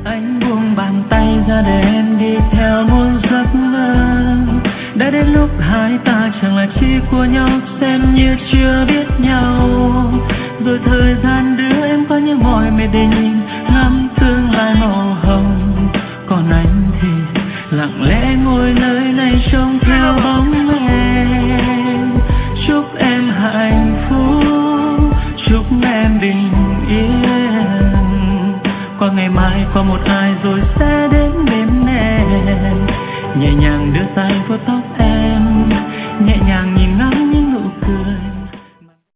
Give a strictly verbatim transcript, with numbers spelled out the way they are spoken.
Anh buông bàn tay ra để em đi theo một giấc mơ. Đã đến lúc hai ta chẳng là chi của nhau, xem như chưa biết nhau. Rồi thời gian đưa em có những mỏi mệt để nhìn ngắm tương lai màu hồng. Còn anh thì lặng lẽ ngồi nơi này trông theo bóng em. Chúc em hạnh phúc, chúc em bình yên. Qua ngày mai, qua một ai rồi sẽ đến bên em, nhẹ nhàng đưa tay vuốt tóc em.